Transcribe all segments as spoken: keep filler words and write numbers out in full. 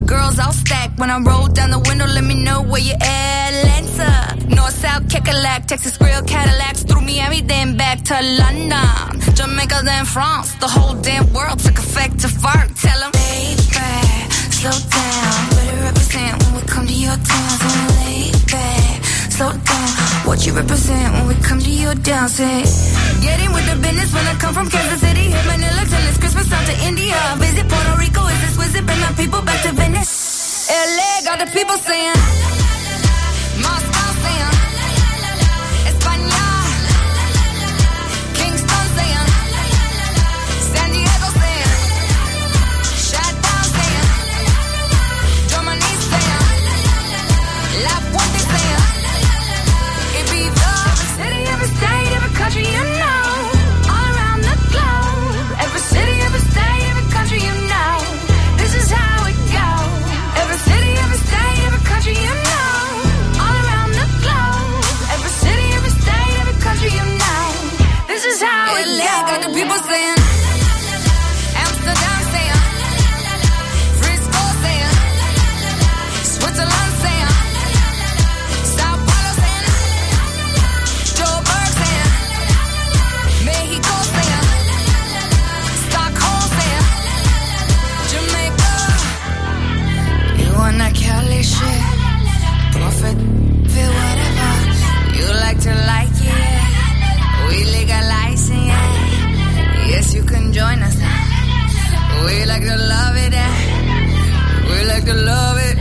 Girls all stacked. When I roll down the window, let me know where you at. Atlanta, North, South, Kekalak, Texas Grill, Cadillacs, through Miami, then back to London, Jamaica, then France. The whole damn world took effect to fart. Tell 'em, lay back, slow down. Better represent when we come to your town. So lay back, slow down. What you represent when we come to your down. Say, getting with the business when I come from Kansas City. Hit Manila till it's Christmas out to India. Visit Puerto Rico, is this wizard? Bring my people back to Venice. L A got the people saying, Moscow saying, España, Kingston saying, San Diego saying, Chateau saying, Germany saying, La Puente saying, Ibiza. Every city, every state, every country you know, all around the globe. Every city, every state, every country you know, this is how it goes. Every city, every state, every country you know, all around the globe. Every city, every state, every country you know, this is how it goes. Got the people saying, Amsterdam saying, Frisco saying, Switzerland saying, Sao Paulo saying, Joburg saying, Mexico saying, Stockholm saying, Jamaica. You want that Cali shit? Profit, feel whatever. You like to like it, yeah. We legalize it, yeah. Yes, you can join us now. We like to love it, yeah. We like to love it.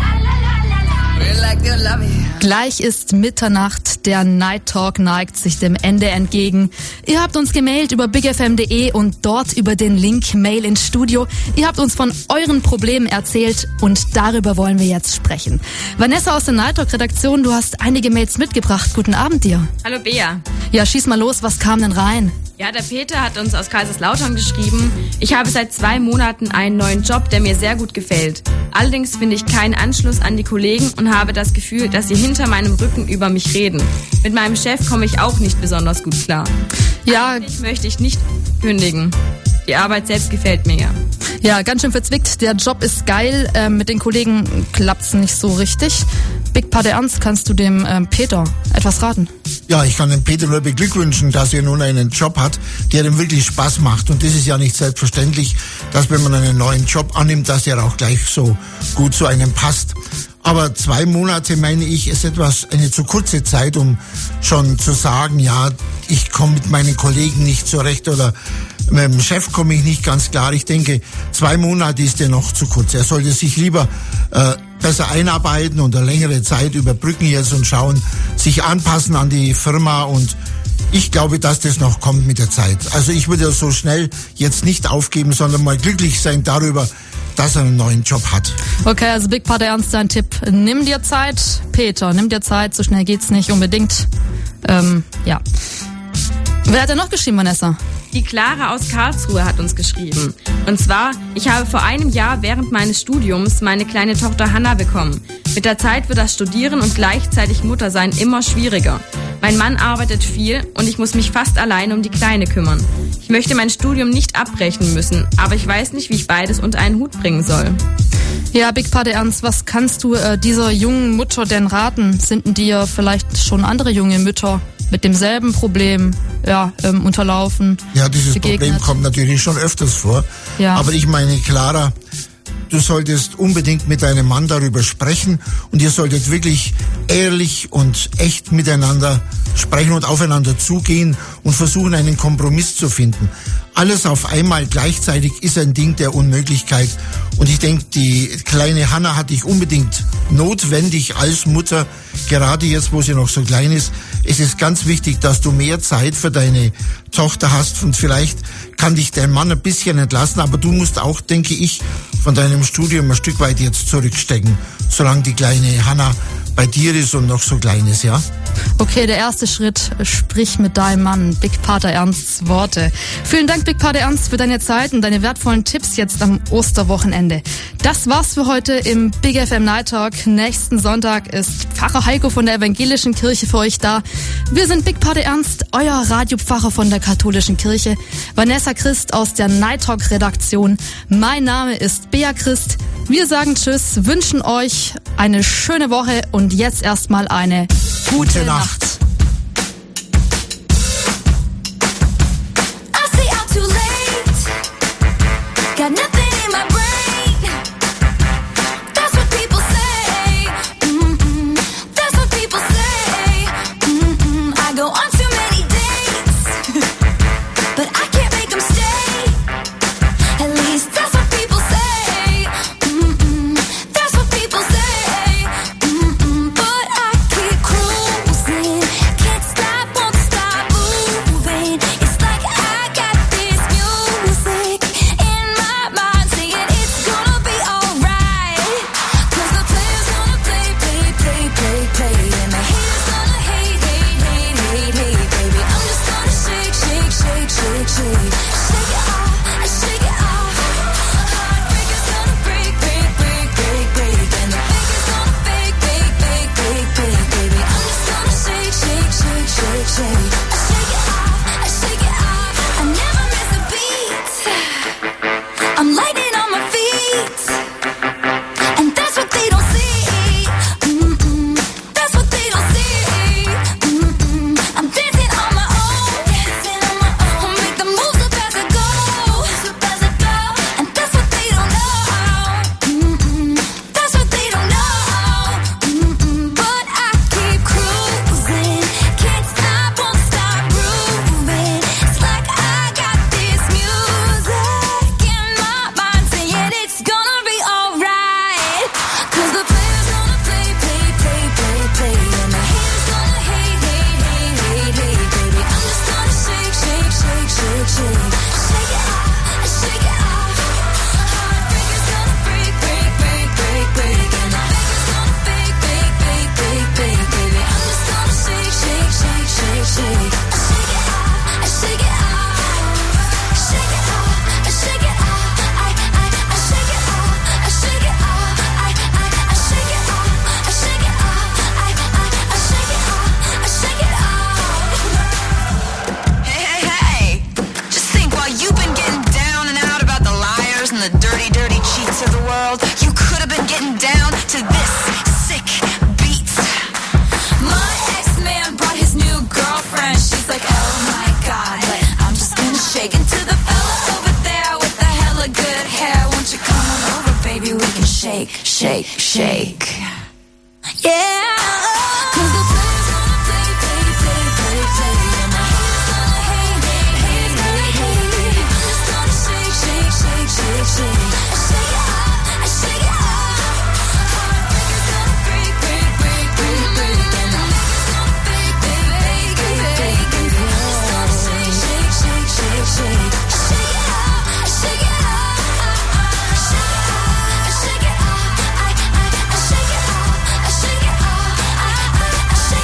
We like to love it. Gleich ist Mitternacht, der Night Talk neigt sich dem Ende entgegen. Ihr habt uns gemailt über big f m punkt d e und dort über den Link Mail ins Studio. Ihr habt uns von euren Problemen erzählt und darüber wollen wir jetzt sprechen. Vanessa aus der Night Talk Redaktion, du hast einige Mails mitgebracht. Guten Abend dir. Hallo Bea. Ja, schieß mal los, was kam denn rein? Ja, der Peter hat uns aus Kaiserslautern geschrieben, ich habe seit zwei Monaten einen neuen Job, der mir sehr gut gefällt. Allerdings finde ich keinen Anschluss an die Kollegen und habe das Gefühl, dass sie hinter meinem Rücken über mich reden. Mit meinem Chef komme ich auch nicht besonders gut klar. Ja, eigentlich möchte ich nicht kündigen. Die Arbeit selbst gefällt mir ja. Ja, ganz schön verzwickt. Der Job ist geil, äh, mit den Kollegen klappt's nicht so richtig. Big Pate Ernst, kannst du dem ähm, Peter etwas raten? Ja, ich kann dem Peter nur beglückwünschen, dass er nun einen Job hat, der ihm wirklich Spaß macht. Und das ist ja nicht selbstverständlich, dass wenn man einen neuen Job annimmt, dass der auch gleich so gut zu einem passt. Aber zwei Monate, meine ich, ist etwas eine zu kurze Zeit, um schon zu sagen, ja, ich komme mit meinen Kollegen nicht zurecht oder mit dem Chef komme ich nicht ganz klar. Ich denke, zwei Monate ist ja noch zu kurz. Er sollte sich lieber äh, besser einarbeiten und eine längere Zeit überbrücken jetzt und schauen, sich anpassen an die Firma, und ich glaube, dass das noch kommt mit der Zeit. Also ich würde so schnell jetzt nicht aufgeben, sondern mal glücklich sein darüber, dass er einen neuen Job hat. Okay, also Big Pate Ernst, dein Tipp. Nimm dir Zeit, Peter, nimm dir Zeit, so schnell geht's nicht unbedingt. Ähm, ja. Wer hat denn noch geschrieben, Vanessa? Die Clara aus Karlsruhe hat uns geschrieben. Und zwar, ich habe vor einem Jahr während meines Studiums meine kleine Tochter Hannah bekommen. Mit der Zeit wird das Studieren und gleichzeitig Muttersein immer schwieriger. Mein Mann arbeitet viel und ich muss mich fast alleine um die Kleine kümmern. Ich möchte mein Studium nicht abbrechen müssen, aber ich weiß nicht, wie ich beides unter einen Hut bringen soll. Ja, Big Pate Ernst, was kannst du äh, dieser jungen Mutter denn raten? Sind denn dir vielleicht schon andere junge Mütter mit demselben Problem ja, ähm, unterlaufen? Ja, dieses begegnet? Problem kommt natürlich schon öfters vor. Ja. Aber ich meine, Clara, du solltest unbedingt mit deinem Mann darüber sprechen und ihr solltet wirklich ehrlich und echt miteinander sprechen und aufeinander zugehen und versuchen, einen Kompromiss zu finden. Alles auf einmal gleichzeitig ist ein Ding der Unmöglichkeit. Und ich denke, die kleine Hannah hat dich unbedingt notwendig als Mutter, gerade jetzt, wo sie noch so klein ist. Es ist ganz wichtig, dass du mehr Zeit für deine Tochter hast, und vielleicht kann dich dein Mann ein bisschen entlassen, aber du musst auch, denke ich, von deinem Studium ein Stück weit jetzt zurückstecken, solange die kleine Hannah bei dir ist und noch so klein ist, ja? Okay, der erste Schritt, sprich mit deinem Mann. Big Pate Ernsts Worte. Vielen Dank, Big Pate Ernst, für deine Zeit und deine wertvollen Tipps jetzt am Osterwochenende. Das war's für heute im Big F M Night Talk. Nächsten Sonntag ist Pfarrer Heiko von der Evangelischen Kirche für euch da. Wir sind Big Party Ernst, euer Radiopfarrer von der Katholischen Kirche. Vanessa Christ aus der Night Talk Redaktion. Mein Name ist Bea Christ. Wir sagen Tschüss, wünschen euch eine schöne Woche und jetzt erstmal eine gute, gute Nacht. Nacht. Got nothing in my brain. That's what people say. Mm-mm. That's what people say. Mm-mm. I go on too many dates, but I can't make them stay. At least that's what people say. Mm-mm. That's what people say. Mm-mm. But I keep cruising. Can't stop, won't stop moving. It's like I got this music in my mind saying it's gonna be alright. Cause the player's gonna play, play, play, play, play. And the haters gonna hate, hate, hate, hate, hate, baby. I'm just gonna shake, shake, shake, shake, shake. Shake it off, I shake it off. Heartbreaker's gonna break, break, break, break, break. And the faker's gonna fake, fake, fake, fake, fake, baby. I'm just gonna shake, shake, shake, shake, shake. I shake it off, I shake it off. I never miss a beat. I'm lightning on my feet, and that's what they don't see. Mm-mm. That's what they don't see. Mm-mm. I'm dancing on my own, dancing on my own. I'll make the moves up as I go, up as I go. And that's what they don't know. Mm-mm. That's what they don't know. Mm-mm. But I keep cruising, can't stop, won't stop grooving. It's like I got this music in my mind saying it's gonna be alright. Cause the player's gonna play, play, play, play, play. And the haters gonna hate, hate, hate, hate, hate, baby. I'm just gonna shake, shake, shake, shake, shake. Shake it off, I shake it off. Heartbreaker's gonna break, break, break, break, break. And the faker's gonna fake, fake, fake, fake, fake, baby. I'm just gonna shake, shake, shake, shake, shake. I shake it off, I shake it off. Shake it off, I shake it off. I, I, I shake it off, I shake it off. I, I, I shake it off, I shake it off. I, I, I shake it off, I shake it off. Hey, hey, hey! Just think, while you've been getting down and out about the liars and the dirty, dirty cheats of the world, you could have been getting down to this sick beat. My ex-man brought his new girlfriend. She's like, oh my god, but I'm just gonna shake into the fella over there with the hella good hair. Won't you come on over, baby? We can shake, shake, shake. Yeah. Cause the player's gonna play, play, play, play, play. And the haters gonna hate, hate, hate, hate, hate. I'm just gonna shake, shake, shake, shake, shake. I shake it off, I shake it off. Heartbreaker's gonna break, break, break, break, break. And the faker's gonna fake, fake, fake, fake, fake, baby. I'm just gonna shake, shake, shake, shake, shake. I shake it off, I shake it off. I shake it off, I shake it off. I, I, I shake it off, I shake it off. I, I, I shake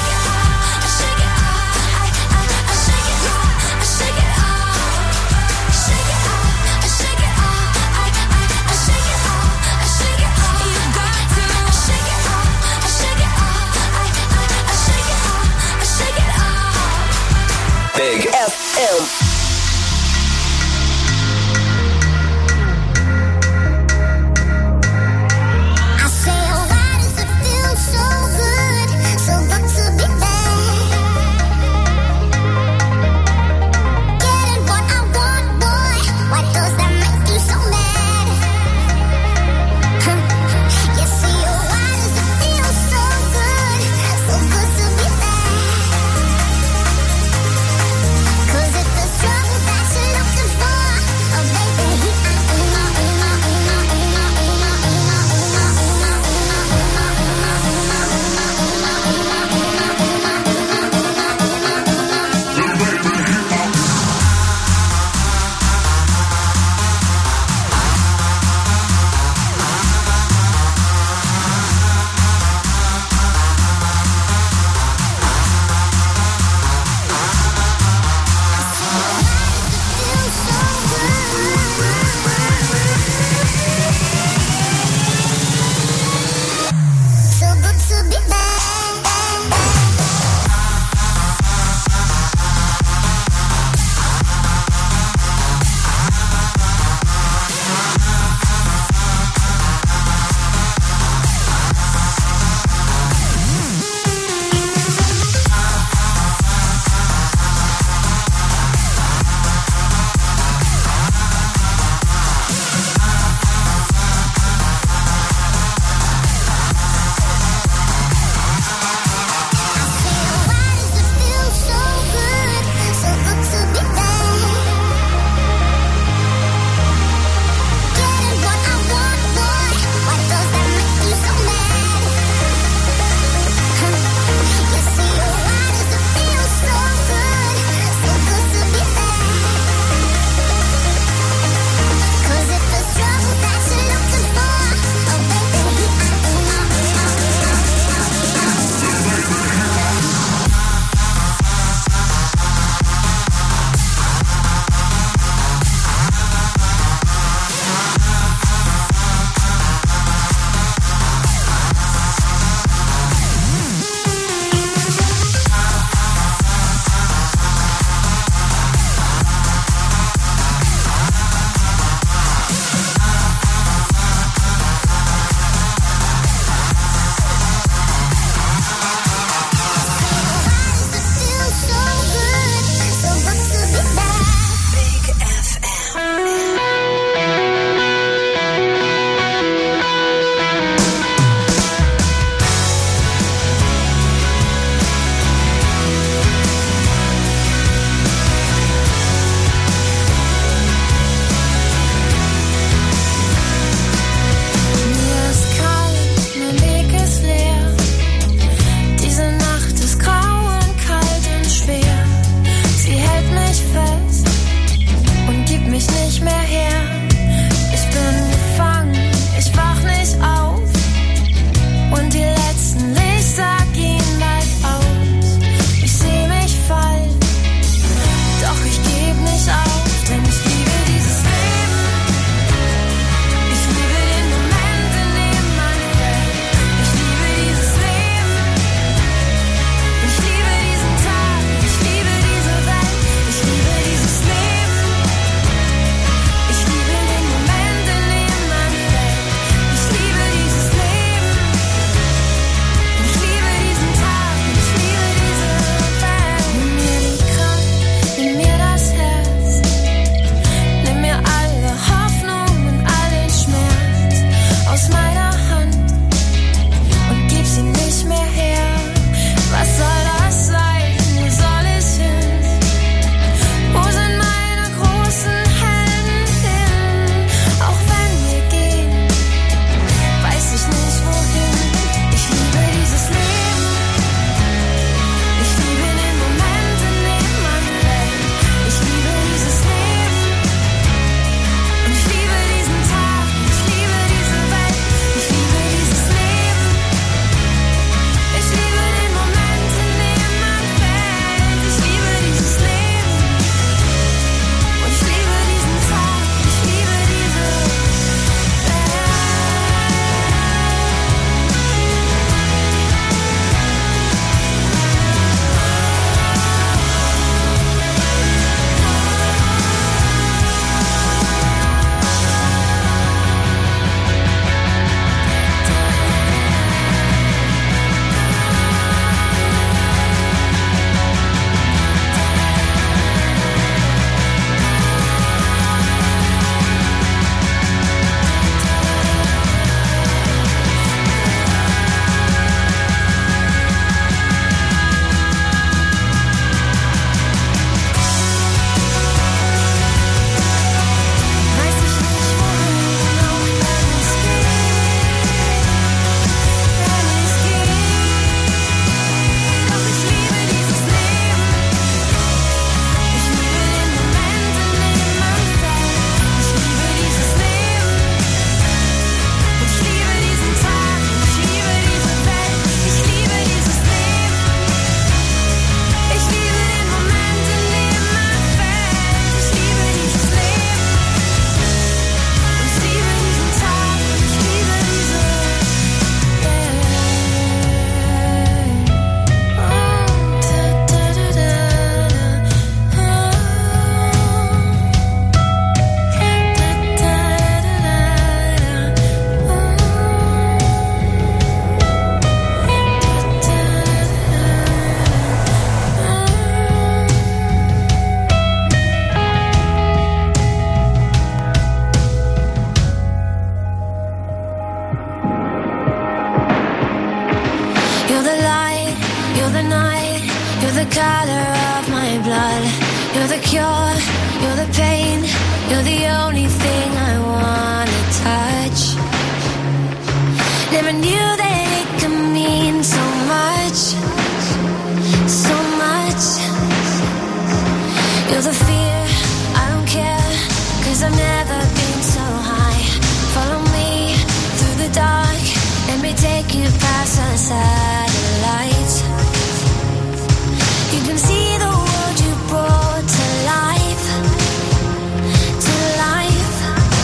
color of my blood. You're the cure, you're the pain, you're the only thing I wanna touch. Never knew that it could mean so much, so much. You're the fear, I don't care, cause I've never been so high. Follow me through the dark, let me take you past the satellites. You can see the world you brought to life, to life.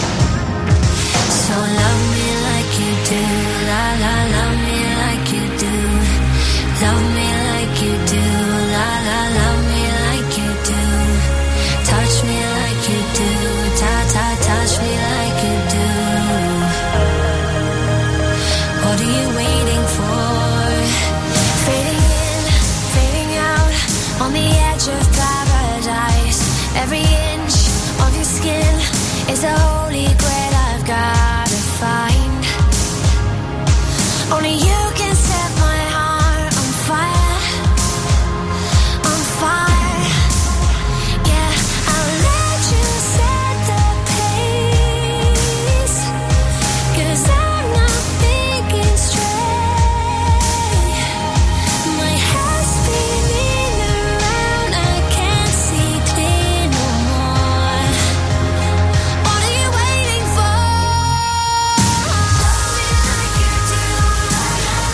So love me like you do, la la, love me like you do. Love me like you do, la la, love me like you do. Touch me like you do, ta ta, touch me like you do. What are you waiting for? Fading in, fading out, on the edge of paradise. Every inch of your skin is a holy grail I've gotta find. Only you can set my heart on fire, on fire. Yeah, I'll let you set the pace, cause I'm not thinking straight. My head's spinning around, I can't see clear no more. What are you waiting for? Love me like you do,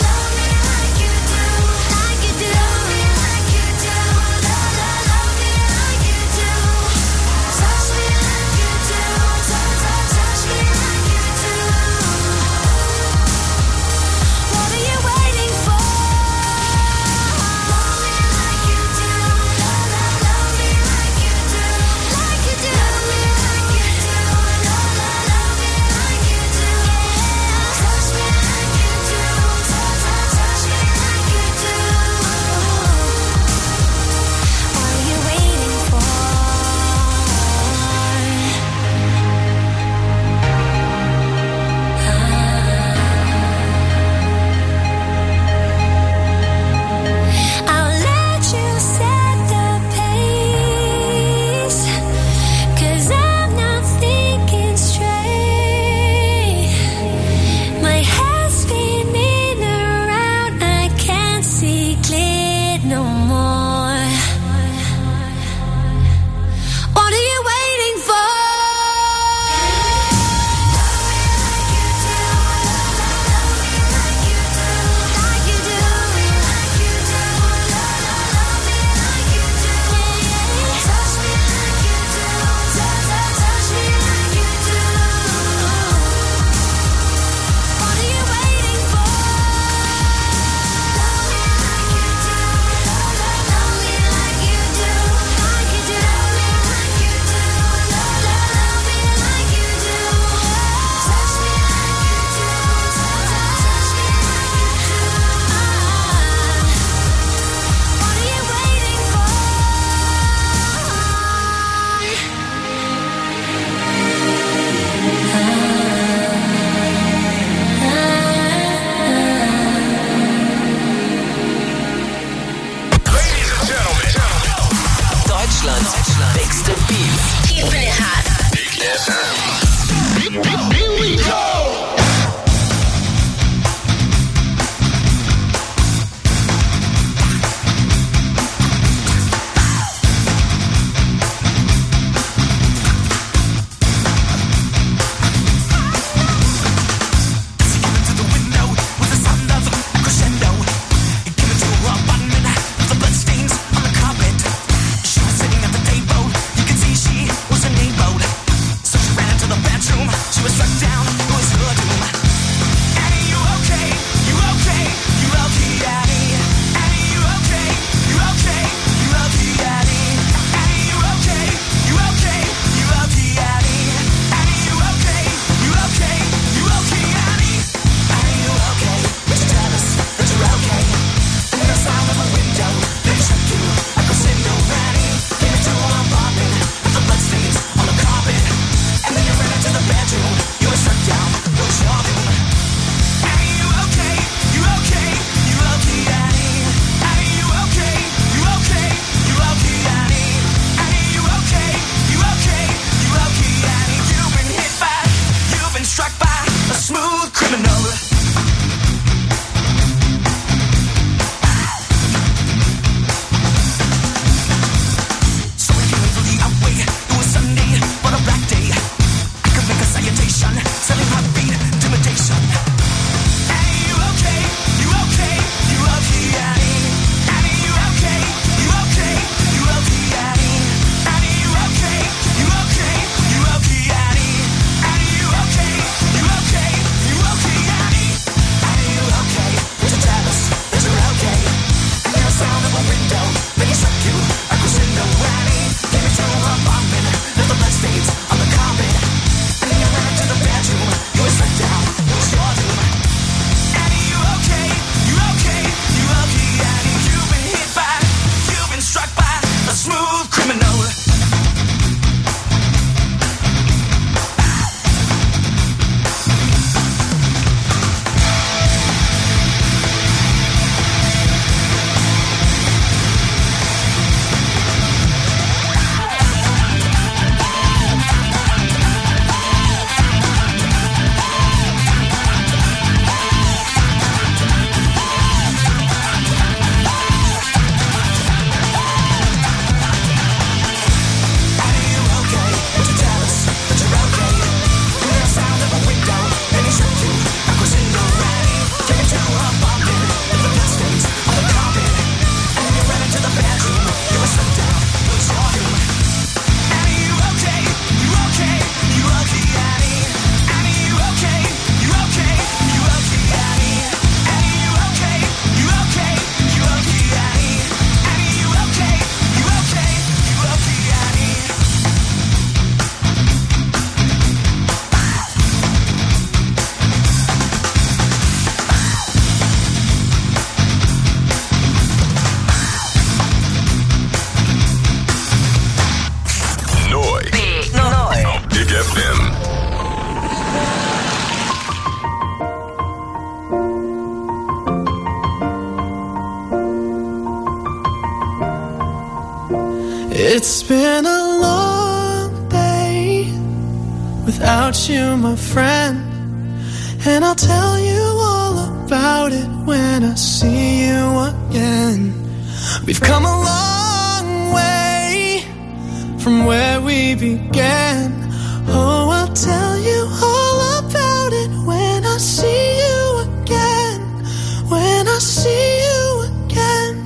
It's been a long day without you, my friend, and I'll tell you all about it when I see you again. We've come a long way from where we began. Oh, I'll tell you all about it when I see you again. When I see you again.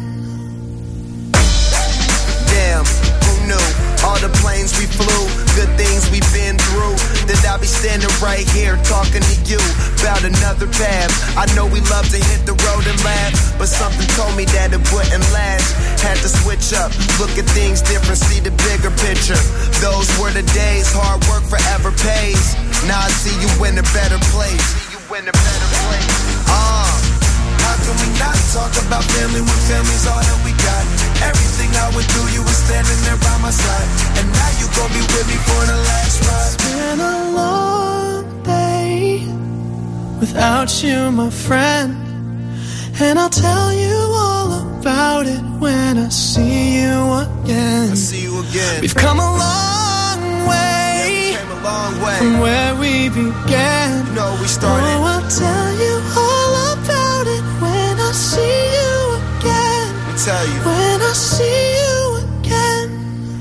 Damn, who knew? All the planes we flew, good things we've been through. That I'll be standing right here talking to you about another path. I know we love to hit the road and laugh, but something told me that it wouldn't last. Had to switch up, look at things different, see the bigger picture. Those were the days, hard work forever pays. Now I see you in a better place. See you in a better place. Uh. How can we not talk about family when family's all that we got? Everything I went through, you were standing there by my side, and now you gon' be with me for the last ride. It's been a long day without you, my friend, and I'll tell you all about it when I see you again. I see you again. We've come a long way, yeah, we came a long way from where we began. You know we started. Oh, I'll tell you all about it when I see you again. Let me tell you. When I see you again.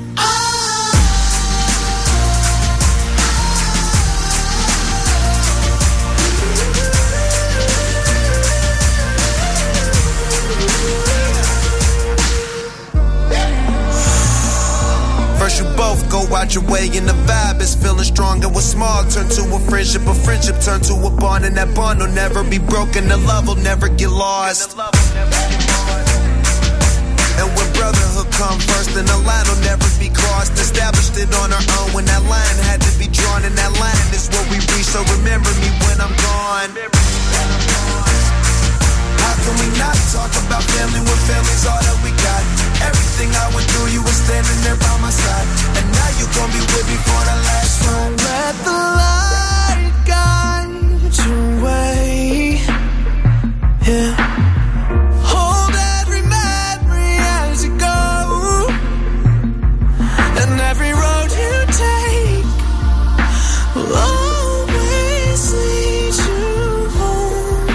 First you both go out your way and the vibe is feeling strong, and what's small turn to a friendship, a friendship turn to a bond, and that bond will never be broken, the love will never get lost. And when brotherhood come first, then the line will never be crossed. Established it on our own when that line had to be drawn, and that line is what we reach, so remember me when I'm gone. How can we not talk about family when family's all that we got? Everything I went through, you were standing there by my side, and now you gon' be with me for the last time. Don't let the light guide your way. Yeah. Hold every memory as you go, and every road you take will always lead you home.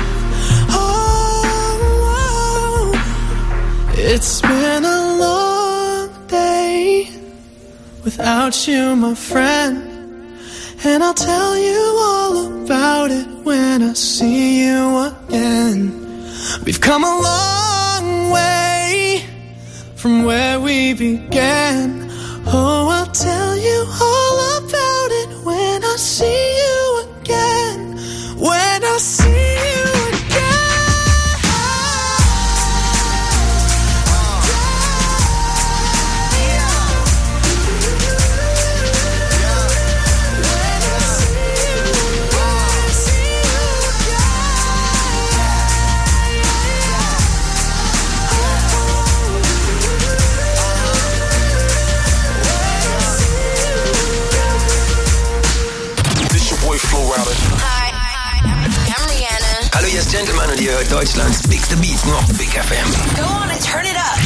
Oh, it's been a long day without you, my friend, and I'll tell you all about it when I see you again. We've come a long way from where we began. Oh, I'll tell you all about it when I see you again. When I see you again. Hi, I'm Rihanna. Hallo, hier ist Gentleman und ihr hört Deutschlands Big the Beats nur auf Big F M. Go on and turn it up.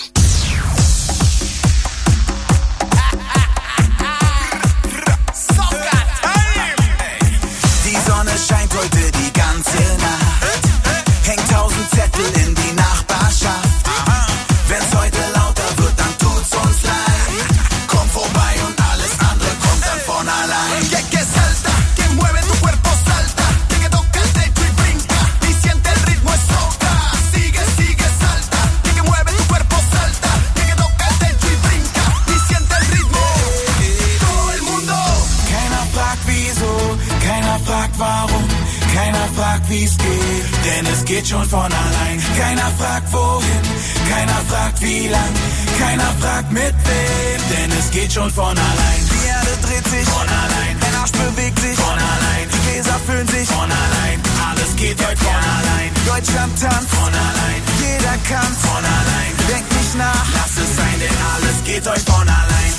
Die Sonne scheint heute die ganze Nacht. Hängt tausend Zettel in die Nachbarschaft. Wenn's heute lauter wird, dann tut's uns leid. Komm vorbei und alles andere kommt dann von allein. Que que salta, que mueve tu cuerpo salta, que que toca el techo y brinca, y siente el ritmo es soca. Sigue, sigue, salta, que que mueve tu cuerpo salta, que que toca el techo y brinca, y siente el ritmo. Todo el mundo. Keiner fragt wieso, keiner fragt warum, keiner fragt wie's geht, denn es geht schon von allein. Keiner fragt wohin, keiner fragt wie lang, keiner fragt mit wem, denn es geht schon von allein. Die Erde dreht sich von allein, der Arsch bewegt sich von allein, die Gläser füllen sich von allein, alles geht heute von allein. Deutschland tanzt von allein, jeder kann von allein. Denk nicht nach, lass es sein, denn alles geht heute von allein.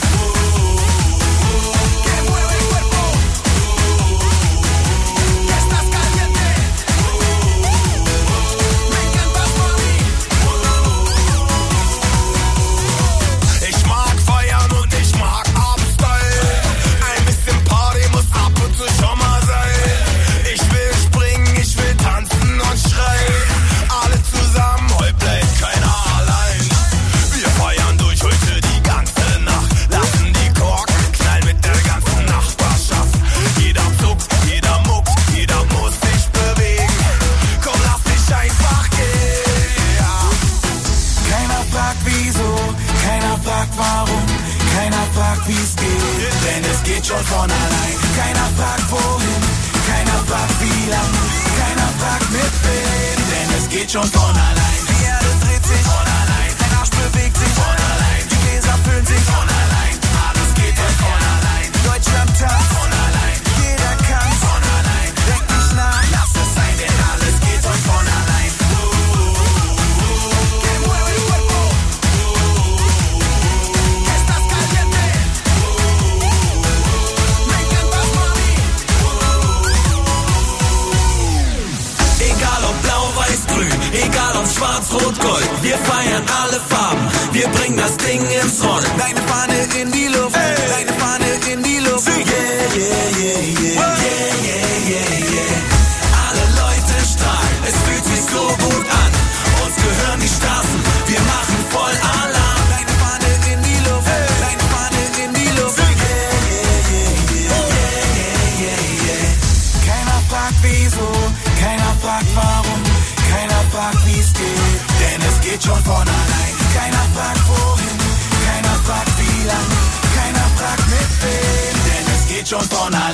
schon von allein. Keiner fragt wohin, keiner fragt wie lang, keiner fragt mit wem, denn es geht schon von allein. Die Erde dreht sich von allein, dein Arsch bewegt sich von allein, die Gläser füllen sich von allein, alles geht dann von allein. Deutschland tanzt von allein, jeder kann von allein, denk nicht nach, lass es sein, denn alles geht euch von allein. Egal ob schwarz, rot, gold, wir feiern alle Farben, wir bringen das Ding ins Rollen. Deine Fahne in die Luft, hey. Deine Fahne in die Luft. Yeah, yeah, yeah, yeah, yeah, yeah, yeah, yeah. Alle Leute strahlen, es fühlt sich so gut an, uns gehören die Straßen, wir machen voll Alarm. Deine Fahne in die Luft, hey. Deine Fahne in die Luft. Yeah, yeah, yeah, yeah, yeah, yeah, yeah, yeah. Keiner fragt wieso, keiner fragt warum, keiner fragt wie's geht, denn es geht schon von allein. Keiner fragt wohin, keiner fragt wie lang, keiner fragt mit wem, denn es geht schon von allein.